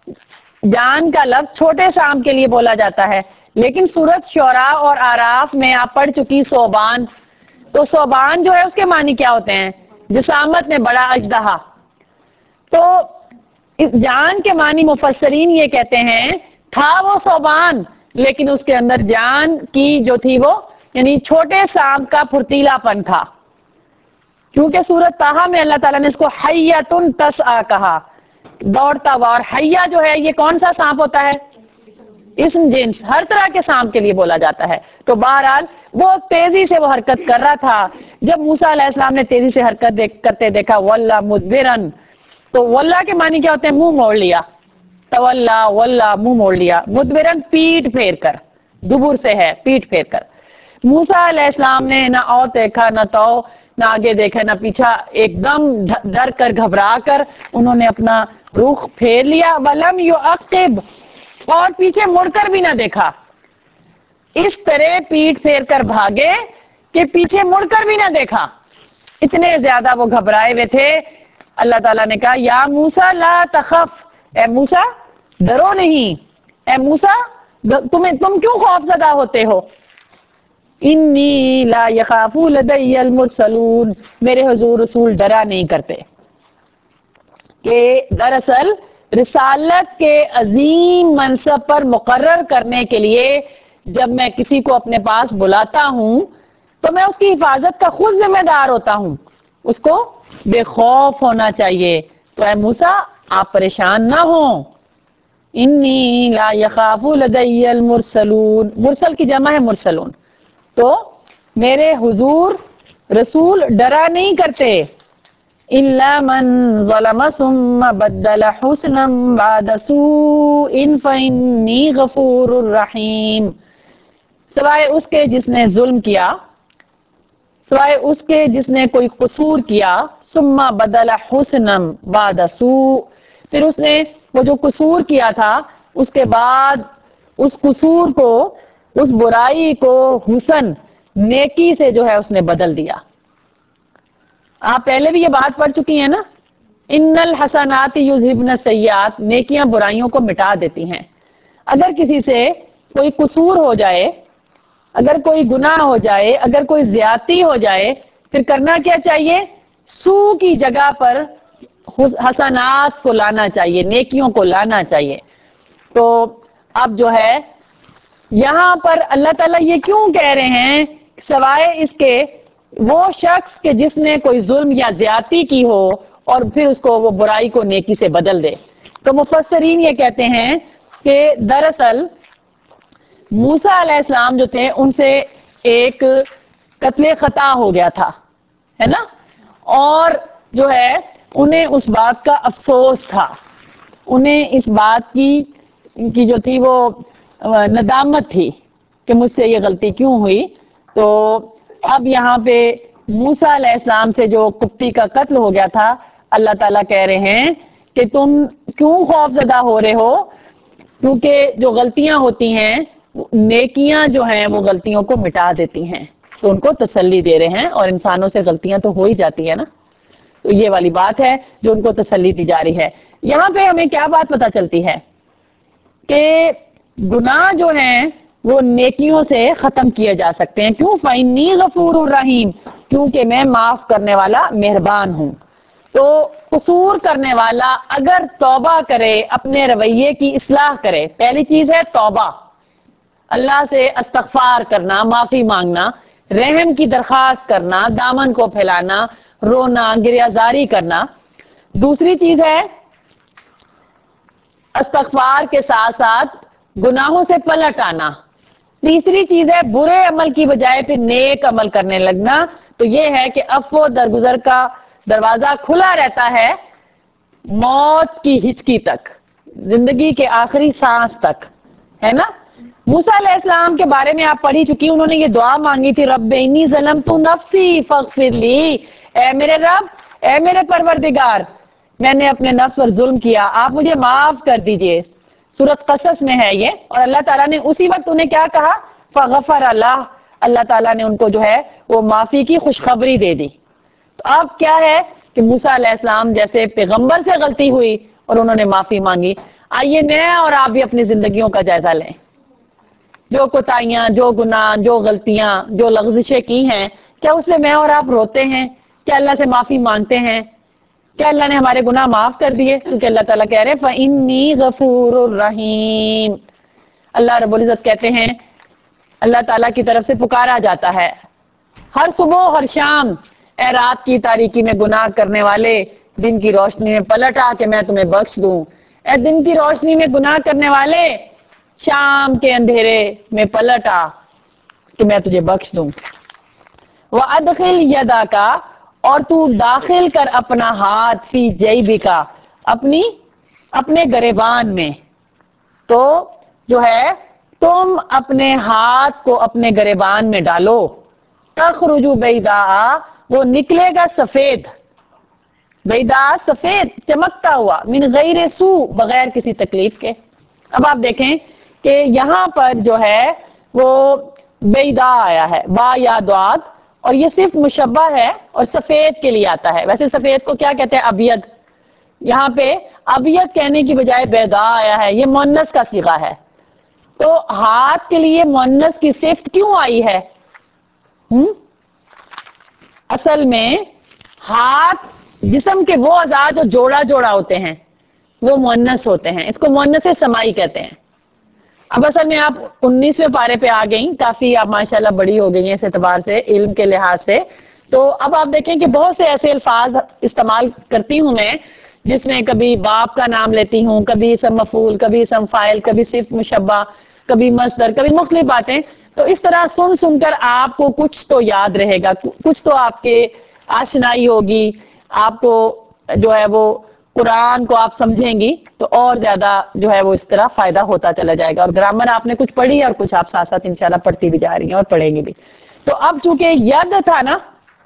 جان کا لفظ چھوٹے سانپ کے لیے بولا جاتا ہے، لیکن سورۃ شعراء اور اعراف میں آپ پڑھ چکی ثعبان، تو ثعبان جو ہے اس کے معنی کیا ہوتے ہیں؟ جسامت میں بڑا اژدہا. تو اس جان کے معنی مفسرین یہ کہتے ہیں تھا وہ ثعبان، لیکن اس کے اندر جان کی جو تھی وہ یعنی چھوٹے سانپ کا پھرتیلا پن تھا، کیونکہ سورۃ طٰہٰ میں اللہ تعالیٰ نے اس کو حیۃ تسعیٰ کہا، دوڑتا ہوا. اور حیہ جو ہے یہ کون سا سانپ ہوتا ہے؟ اسم جنس، ہر طرح کے سانپ کے لیے بولا جاتا ہے. تو بہرحال وہ تیزی سے وہ حرکت کر رہا تھا. جب موسیٰ علیہ السلام نے تیزی سے حرکت کرتے دیکھا، وَلَّا مُدْبِرًا، تو وَلَّا کے معنی کیا ہوتے ہیں؟ منہ موڑ لیا. تولا، وَلَّا منہ موڑ لیا. مُدْبِرًا پیٹ پھیر کر، دبر سے ہے پیٹ پھیر کر. موسیٰ علیہ السلام نے نہ اور دیکھا نہ تو، نہ آگے دیکھا نہ پیچھا، ایک دم ڈر کر گھبرا کر انہوں نے اپنا رخ پھیر لیا. وَلَمْ يُعَقِّبْ، اور پیچھے مڑ کر بھی نہ دیکھا. اس طرح پیٹ پھیر کر بھاگے کہ پیچھے مڑ کر بھی نہ دیکھا، اتنے زیادہ وہ گھبرائے ہوئے تھے. اللہ تعالیٰ نے کہا یا موسیٰ لا تخف، اے موسیٰ ڈرو نہیں، اے موسیٰ تم کیوں خوف زدہ ہوتے ہو؟ انی لا یخاف لدی المرسلون، میرے حضور رسول ڈرا نہیں کرتے. کہ دراصل رسالت کے عظیم منصب پر مقرر کرنے کے لیے جب میں کسی کو اپنے پاس بلاتا ہوں تو میں اس کی حفاظت کا خود ذمہ دار ہوتا ہوں، اس کو بے خوف ہونا چاہیے. تو اے موسیٰ آپ پریشان نہ ہوں. انی لا یخاف لدی المرسلون، مرسل کی جمع ہے مرسلون، تو میرے حضور رسول ڈرا نہیں کرتے. الا من ظلم ثم بدل حسنا بعد سوء فانی غفور رحیم، سوائے اس کے جس نے ظلم کیا، سوائے اس کے جس نے کوئی قصور کیا، ثم بدل حسنا بعد سوء، پھر اس نے وہ جو قصور کیا تھا اس کے بعد اس قصور کو، اس برائی کو حسن، نیکی سے جو ہے اس نے بدل دیا. آپ پہلے بھی یہ بات پڑھ چکی ہیں نا، ان الحسنات یذہبن السیئات، نیکیاں برائیوں کو مٹا دیتی ہیں. اگر کسی سے کوئی قصور ہو جائے، اگر کوئی گناہ ہو جائے، اگر کوئی زیادتی ہو جائے، پھر کرنا کیا چاہیے؟ سو کی جگہ پر حسنات کو لانا چاہیے، نیکیوں کو لانا چاہیے. تو اب جو ہے یہاں پر اللہ تعالیٰ یہ کیوں کہہ رہے ہیں سوائے اس کے وہ شخص کہ جس نے کوئی ظلم یا زیادتی کی ہو اور پھر اس کو وہ برائی کو نیکی سے بدل دے. تو مفسرین یہ کہتے ہیں کہ دراصل موسیٰ علیہ السلام جو تھے ان سے ایک قتل خطا ہو گیا تھا، ہے نا، اور جو ہے انہیں اس بات کا افسوس تھا، انہیں اس بات کی جو تھی وہ ندامت تھی کہ مجھ سے یہ غلطی کیوں ہوئی. تو اب یہاں پہ موسیٰ علیہ السلام سے جو قبطی کا قتل ہو گیا تھا، اللہ تعالیٰ کہہ رہے ہیں کہ تم کیوں خوف زدہ ہو رہے ہو، کیونکہ جو غلطیاں ہوتی ہیں نیکیاں جو ہیں وہ غلطیوں کو مٹا دیتی ہیں. تو ان کو تسلی دے رہے ہیں، اور انسانوں سے غلطیاں تو ہو ہی جاتی ہیں نا، تو یہ والی بات ہے جو ان کو تسلی دی جا رہی ہے. یہاں پہ ہمیں کیا بات پتہ چلتی ہے کہ گناہ جو ہیں وہ نیکیوں سے ختم کیے جا سکتے ہیں. کیوں؟ فَإِنِّي غَفُورٌ رَحِيمٌ، کیونکہ میں معاف کرنے والا مہربان ہوں. تو قصور کرنے والا اگر توبہ کرے، اپنے رویے کی اصلاح کرے، پہلی چیز ہے توبہ، اللہ سے استغفار کرنا، معافی مانگنا، رحم کی درخواست کرنا، دامن کو پھیلانا، رونا، گریہزاری کرنا. دوسری چیز ہے استغفار کے ساتھ ساتھ گناہوں سے پلٹ آنا. تیسری چیز ہے برے عمل کی بجائے پھر نیک عمل کرنے لگنا. تو یہ ہے کہ عفو درگزر کا دروازہ کھلا رہتا ہے موت کی ہچکی تک، زندگی کے آخری سانس تک، ہے نا. موسیٰ علیہ السلام کے بارے میں آپ پڑھی چکی، انہوں نے یہ دعا مانگی تھی، رب انی ظلمت نفسی فاغفر لی، اے میرے رب، اے میرے پروردگار، میں نے اپنے نفس پر ظلم کیا، آپ مجھے معاف کر دیجئے. سورۃ قصص میں ہے یہ. اور اللہ تعالیٰ نے اسی وقت انہیں کیا کہا؟ فغفر اللہ، اللہ تعالیٰ نے ان کو جو ہے وہ معافی کی خوشخبری دے دی. تو اب کیا ہے کہ موسیٰ علیہ السلام جیسے پیغمبر سے غلطی ہوئی اور انہوں نے معافی مانگی، آئیے میں اور آپ بھی اپنی زندگیوں کا جائزہ لیں. جو کوتاہیاں، جو گناہ، جو غلطیاں، جو لغزشیں کی ہیں، کیا اس میں اور آپ روتے ہیں؟ کیا اللہ سے معافی مانگتے ہیں؟ کیا اللہ نے ہمارے گناہ معاف کر دیے؟ کیونکہ اللہ تعالیٰ کہہ رہے ہیں فَإِنِّي غَفُورٌ رَحِيمٌ. اللہ رب العزت کہتے ہیں اللہ تعالیٰ کی طرف سے پکارا جاتا ہے ہر صبح ہر شام، اے رات کی تاریکی میں گناہ کرنے والے، دن کی روشنی میں پلٹ آ کہ میں تمہیں بخش دوں. اے دن کی روشنی میں گناہ کرنے والے، شام کے اندھیرے میں پلٹ آ کہ میں تجھے بخش دوں. وَأَدْخِلْ يَدَكَ، اور تو داخل کر اپنا ہاتھ، فی جیبک، اپنے گریبان میں. تو جو ہے تم اپنے ہاتھ کو اپنے گریبان میں ڈالو، تخرج بیضاء، وہ نکلے گا سفید، بیضاء سفید چمکتا ہوا، من غیر سوء، بغیر کسی تکلیف کے. اب آپ دیکھیں کہ یہاں پر جو ہے وہ بیضاء آیا ہے، با یا دعات، اور یہ صرف مشبہ ہے اور سفید کے لیے آتا ہے. ویسے سفید کو کیا کہتے ہیں؟ ابید. یہاں پہ ابید کہنے کی بجائے بیضاء آیا ہے، یہ مؤنث کا صیغہ ہے. تو ہاتھ کے لیے مؤنث کی صفت کیوں آئی ہے؟ اصل میں ہاتھ جسم کے وہ اعضاء جو جوڑا جوڑا ہوتے ہیں وہ مؤنث ہوتے ہیں، اس کو مؤنث سمائی کہتے ہیں. اب اصل میں آپ 19ویں پارے پہ آ گئیں، کافی آپ ماشاءاللہ بڑی ہو گئی ہیں اس اعتبار سے، علم کے لحاظ سے. تو اب آپ دیکھیں کہ بہت سے ایسے الفاظ استعمال کرتی ہوں میں جس میں کبھی باپ کا نام لیتی ہوں، کبھی اسم مفعول، کبھی اسم فاعل، کبھی صرف مشبہ، کبھی مصدر، کبھی مختلف باتیں. تو اس طرح سن کر آپ کو کچھ تو یاد رہے گا، کچھ تو آپ کے آشنائی ہوگی، آپ کو جو ہے وہ قرآن کو آپ سمجھیں گی تو اور زیادہ جو ہے وہ اس طرح فائدہ ہوتا چلا جائے گا. اور گرامر آپ نے کچھ پڑھی اور کچھ آپ ساتھ ساتھ انشاءاللہ پڑھتی بھی جا رہی ہیں اور پڑھیں گی بھی. تو اب چونکہ ید تھا نا،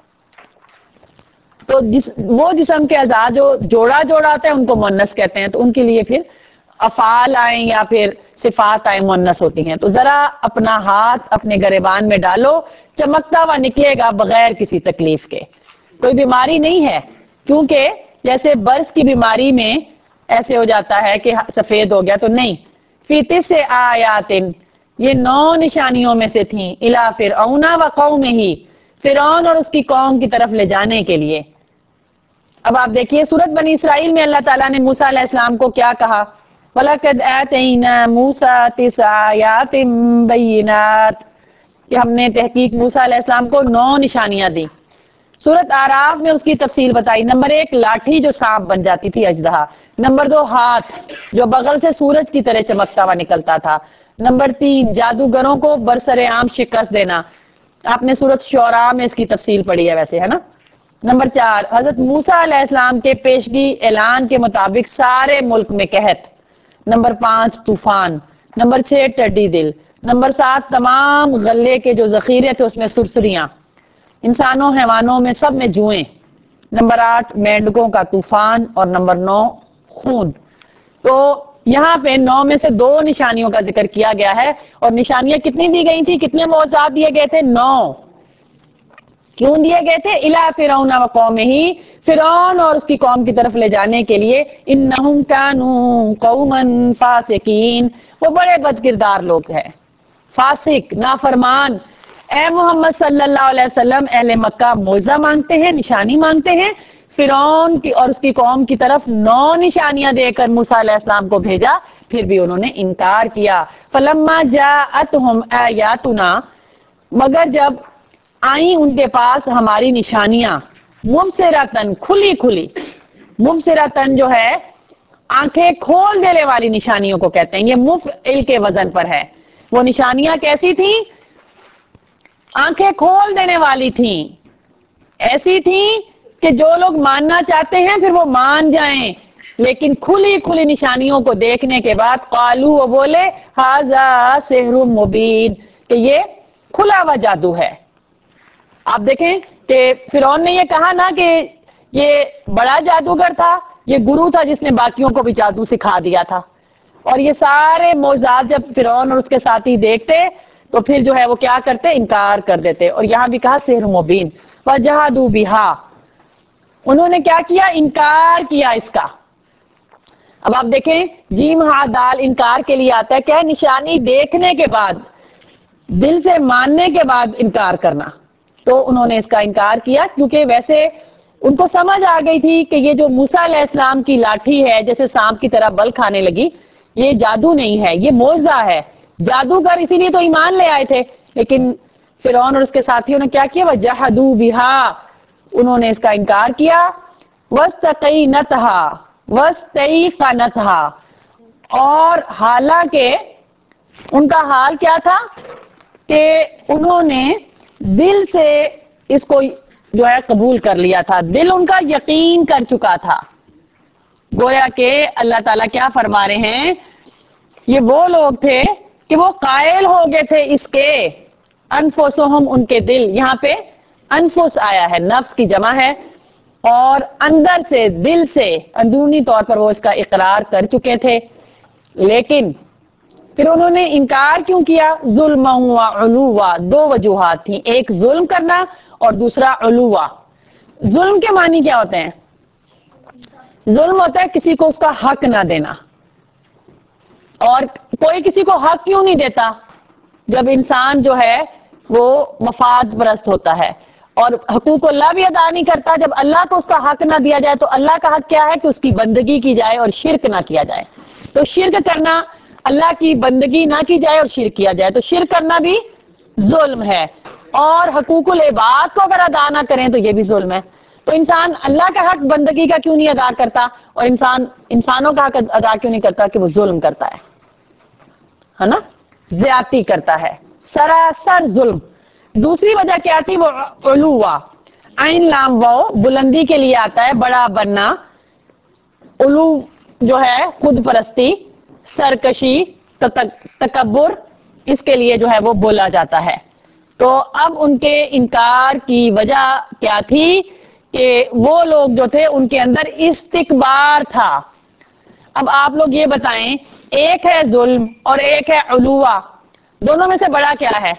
تو وہ جسم کے اعضاء جو جوڑا جوڑا ہوتا ہے ان کو مؤنث کہتے ہیں. تو ان کے لیے پھر افعال آئیں یا پھر صفات آئیں مؤنث ہوتی ہیں. تو ذرا اپنا ہاتھ اپنے گریبان میں ڈالو، چمکتا ہوا نکلے گا بغیر کسی تکلیف کے. کوئی بیماری نہیں ہے، کیونکہ جیسے برس کی بیماری میں ایسے ہو جاتا ہے کہ سفید ہو گیا، تو نہیں. فی تسع آیات، یہ 9 نشانیوں میں سے تھیں، الی فرعون و قومہ، فرعون اور اس کی قوم کی طرف لے جانے کے لیے. اب آپ دیکھیے سورۃ بنی اسرائیل میں اللہ تعالیٰ نے موسیٰ علیہ السلام کو کیا کہا؟ وَلَقَدْ آتَيْنَا مُوسَىٰ 9 آیَاتٍ بَيِّنَاتٍ، کہ ہم نے تحقیق موسیٰ علیہ السلام کو 9 نشانیاں دی. سورۃ اعراف میں اس کی تفصیل بتائی. نمبر 1 لاٹھی جو سانپ بن جاتی تھی، اژدہا. نمبر 2 ہاتھ جو بغل سے سورج کی طرح چمکتا ہوا نکلتا تھا. نمبر 3 جادوگروں کو برسر عام شکست دینا، آپ نے سورۃ شعراء میں اس کی تفصیل پڑھی ہے ویسے، ہے نا. نمبر 4 حضرت موسیٰ علیہ السلام کے پیشگی اعلان کے مطابق سارے ملک میں قحط. نمبر 5 طوفان. نمبر 6 ٹڈی دل. نمبر 7 تمام غلے کے جو ذخیرے تھے اس میں سرسریاں، انسانوں حیوانوں میں سب میں جوئیں. نمبر 8 مینڈکوں کا طوفان. اور نمبر 9 خون. تو یہاں پہ 9 میں سے 2 نشانیوں کا ذکر کیا گیا ہے. اور نشانیاں کتنی دی گئی تھی؟ کتنے معجزات دیے گئے تھے؟ 9. کیوں دیے گئے تھے؟ الی فرعون و قومہ، فرعون اور اس کی قوم کی طرف لے جانے کے لیے. انہم کانوا قوما فاسقین، وہ بڑے بد کردار لوگ ہیں. فاسق نافرمان. اے محمد صلی اللہ علیہ وسلم اہل مکہ معجزہ مانگتے ہیں, نشانی مانگتے ہیں. فرعون کی اور اس کی قوم کی طرف 9 نشانیاں دے کر موسیٰ علیہ السلام کو بھیجا, پھر بھی انہوں نے انکار کیا. فلما جاءتهم آیاتنا, مگر جب آئیں ان کے پاس ہماری نشانیاں, مبصرتن کھلی کھلی, مبصرتن جو ہے آنکھیں کھول دینے والی نشانیوں کو کہتے ہیں, یہ مفعل کے وزن پر ہے. وہ نشانیاں کیسی تھیں؟ آنکھیں کھول دینے والی تھیں, ایسی تھیں کہ جو لوگ ماننا چاہتے ہیں پھر وہ مان جائیں. لیکن کھلی کھلی نشانیوں کو دیکھنے کے بعد قالو, وہ بولے ھذا سحر مبین, کہ یہ کھلا ہوا جادو ہے. آپ دیکھیں کہ فرعون نے یہ کہا نا کہ یہ بڑا جادوگر تھا, یہ گرو تھا جس نے باقیوں کو بھی جادو سکھا دیا تھا. اور یہ سارے معجزات جب فرعون اور اس کے ساتھی دیکھتے تو پھر جو ہے وہ کیا کرتے, انکار کر دیتے. اور یہاں بھی کہا سحر مبین. وجحدوا بہا, انہوں نے کیا کیا, انکار کیا اس کا. اب آپ دیکھیں جیم ہا دال انکار کے لیے آتا ہے, کیا ہے, نشانی دیکھنے کے بعد, دل سے ماننے کے بعد انکار کرنا. تو انہوں نے اس کا انکار کیا کیونکہ ویسے ان کو سمجھ آ گئی تھی کہ یہ جو موسیٰ علیہ السلام کی لاٹھی ہے جیسے سانپ کی طرح بل کھانے لگی, یہ جادو نہیں ہے, یہ معجزہ ہے. جادوگر اسی لیے تو ایمان لے آئے تھے. لیکن فرعون اور اس کے ساتھیوں نے کیا کیا, وجحدوا بہا, انہوں نے اس کا انکار کیا. واستيقنتها, اور حالانکہ ان کا حال کیا تھا کہ انہوں نے دل سے اس کو جو ہے قبول کر لیا تھا, دل ان کا یقین کر چکا تھا. گویا کہ اللہ تعالیٰ کیا فرما رہے ہیں, یہ وہ لوگ تھے کہ وہ قائل ہو گئے تھے اس کے, انفسہم, ان کے دل. یہاں پہ انفس آیا ہے, نفس کی جمع ہے, اور اندر سے, دل سے, اندرونی طور پر وہ اس کا اقرار کر چکے تھے. لیکن پھر انہوں نے انکار کیوں کیا؟ ظلم و علوا, 2 وجوہات تھیں, ایک ظلم کرنا اور دوسرا علوا. ظلم کے معنی کیا ہوتے ہیں؟ ظلم ہوتا ہے کسی کو اس کا حق نہ دینا. اور کوئی کسی کو حق کیوں نہیں دیتا؟ جب انسان جو ہے وہ مفاد پرست ہوتا ہے اور حقوق اللہ بھی ادا نہیں کرتا. جب اللہ کو اس کا حق نہ دیا جائے تو اللہ کا حق کیا ہے کہ اس کی بندگی کی جائے اور شرک نہ کیا جائے. تو شرک کرنا, اللہ کی بندگی نہ کی جائے اور شرک کیا جائے, تو شرک کرنا بھی ظلم ہے. اور حقوق العباد کو اگر ادا نہ کریں تو یہ بھی ظلم ہے. تو انسان اللہ کا حق بندگی کا کیوں نہیں ادا کرتا, اور انسانوں کا حق ادا کیوں نہیں کرتا؟ کہ وہ ظلم کرتا ہے نا, زیادتی کرتا ہے, سراسر ظلم. دوسری وجہ کیا تھی؟ وہ علوا, عین لام واو, بلندی کے لیے آتا ہے, بڑا بننا. علو جو ہے خود پرستی, سرکشی, تکبر, اس کے لیے جو ہے وہ بولا جاتا ہے. تو اب ان کے انکار کی وجہ کیا تھی کہ وہ لوگ جو تھے ان کے اندر استکبار تھا. اب آپ لوگ یہ بتائیں, ایک ہے ظلم اور ایک ہے علوا, دونوں میں سے بڑا کیا ہے؟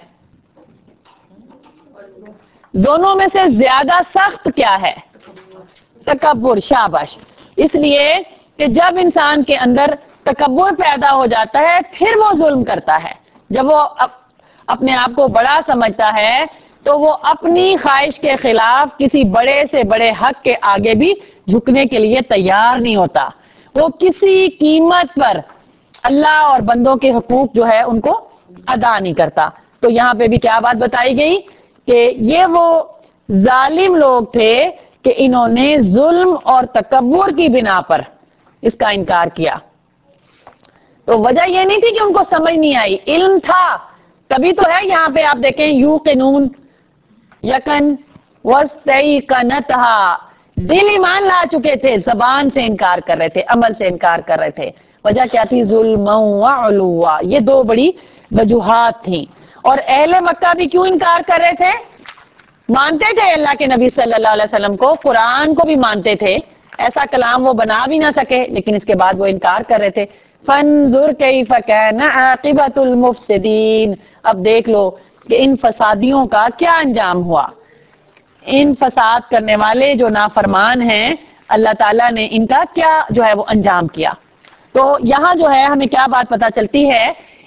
دونوں میں سے زیادہ سخت کیا ہے؟ تکبر. شاباش. اس لیے کہ جب انسان کے اندر تکبر پیدا ہو جاتا ہے پھر وہ ظلم کرتا ہے. جب وہ اپنے آپ کو بڑا سمجھتا ہے تو وہ اپنی خواہش کے خلاف کسی بڑے سے بڑے حق کے آگے بھی جھکنے کے لیے تیار نہیں ہوتا. وہ کسی قیمت پر اللہ اور بندوں کے حقوق جو ہے ان کو ادا نہیں کرتا. تو یہاں پہ بھی کیا بات بتائی گئی کہ یہ وہ ظالم لوگ تھے کہ انہوں نے ظلم اور تکبر کی بنا پر اس کا انکار کیا. تو وجہ یہ نہیں تھی کہ ان کو سمجھ نہیں آئی, علم تھا. تبھی تو ہے یہاں پہ آپ دیکھیں یوقنون, یقن, واستیقنتھا, دل ایمان لا چکے تھے, زبان سے انکار کر رہے تھے, عمل سے انکار کر رہے تھے. وجہ کیا تھی؟ ظلم و علوا. یہ 2 بڑی وجوہات تھیں. اور اہل مکہ بھی کیوں انکار کر رہے تھے؟ مانتے تھے اللہ کے نبی صلی اللہ علیہ وسلم کو, قرآن کو بھی مانتے تھے, ایسا کلام وہ بنا بھی نہ سکے, لیکن اس کے بعد وہ انکار کر رہے تھے. فانظر کیف کان عاقبۃ المفسدین, اب دیکھ لو کہ ان فسادیوں کا کیا انجام ہوا. ان فساد کرنے والے جو نافرمان ہیں اللہ تعالیٰ نے ان کا کیا جو ہے وہ انجام کیا. تو یہاں جو ہے ہمیں کیا بات پتہ چلتی ہے,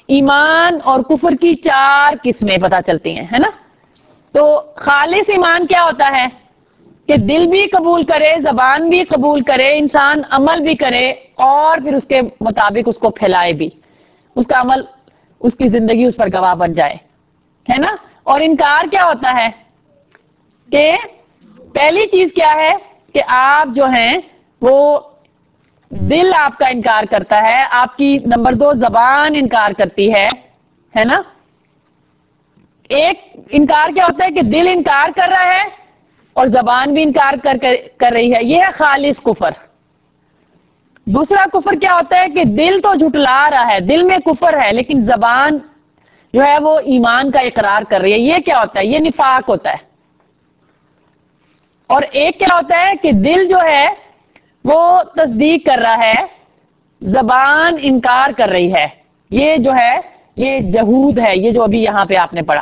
ایمان اور کفر کی 4 قسمیں پتہ چلتی ہیں، ہے نا؟ تو خالص ایمان کیا ہوتا ہے کہ دل بھی قبول کرے، زبان بھی قبول کرے، انسان عمل بھی کرے اور پھر اس کے مطابق اس کو پھیلائے بھی، اس کا عمل، اس کی زندگی اس پر گواہ بن جائے، ہے نا؟ اور انکار کیا ہوتا ہے کہ پہلی چیز کیا ہے کہ آپ جو ہیں وہ دل آپ کا انکار کرتا ہے، آپ کی نمبر 2 زبان انکار کرتی ہے نا؟ ایک انکار کیا ہوتا ہے کہ دل انکار کر رہا ہے اور زبان بھی انکار کر رہی ہے، یہ ہے خالص کفر۔ دوسرا کفر کیا ہوتا ہے کہ دل تو جھٹلا رہا ہے، دل میں کفر ہے لیکن زبان جو ہے وہ ایمان کا اقرار کر رہی ہے، یہ کیا ہوتا ہے؟ یہ نفاق ہوتا ہے۔ اور ایک کیا ہوتا ہے کہ دل جو ہے وہ تصدیق کر رہا ہے، زبان انکار کر رہی ہے، یہ جو ہے یہ جہود ہے، یہ جو ابھی یہاں پہ آپ نے پڑھا۔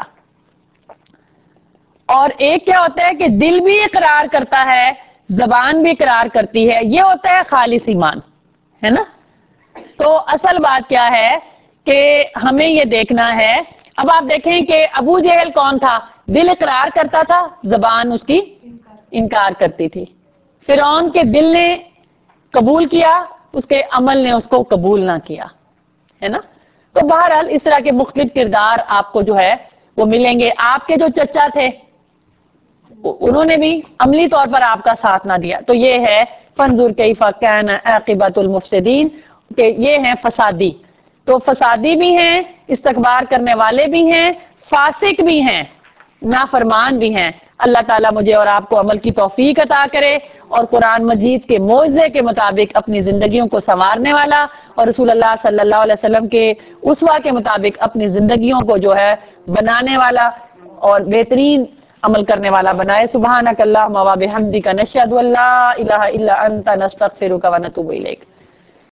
اور ایک کیا ہوتا ہے کہ دل بھی اقرار کرتا ہے، زبان بھی اقرار کرتی ہے، یہ ہوتا ہے خالص ایمان، ہے نا؟ تو اصل بات کیا ہے کہ ہمیں یہ دیکھنا ہے۔ اب آپ دیکھیں کہ ابو جہل کون تھا؟ دل اقرار کرتا تھا، زبان اس کی انکار کرتی تھی۔ فرعون کے دل نے قبول کیا، اس کے عمل نے اس کو قبول نہ کیا، ہے نا؟ تو بہرحال اس طرح کے مختلف کردار آپ کو جو ہے وہ ملیں گے۔ آپ کے جو چچا تھے انہوں نے بھی عملی طور پر آپ کا ساتھ نہ دیا، تو یہ ہے فانظر کیف کان عاقبۃ المفسدین، کہ یہ ہیں فسادی۔ تو فسادی بھی ہیں، استکبار کرنے والے بھی ہیں، فاسق بھی ہیں، نافرمان بھی ہیں۔ اللہ تعالیٰ مجھے اور آپ کو عمل کی توفیق عطا کرے اور قرآن مجید کے موعظے کے مطابق اپنی زندگیوں کو سنوارنے والا اور رسول اللہ صلی اللہ علیہ وسلم کے اسوہ کے مطابق اپنی زندگیوں کو جو ہے بنانے والا اور بہترین عمل کرنے والا بنائے۔ سبحانک اللہم و بحمدک نشہد ان لا الہ الا انت نستغفرک و نتوب الیک۔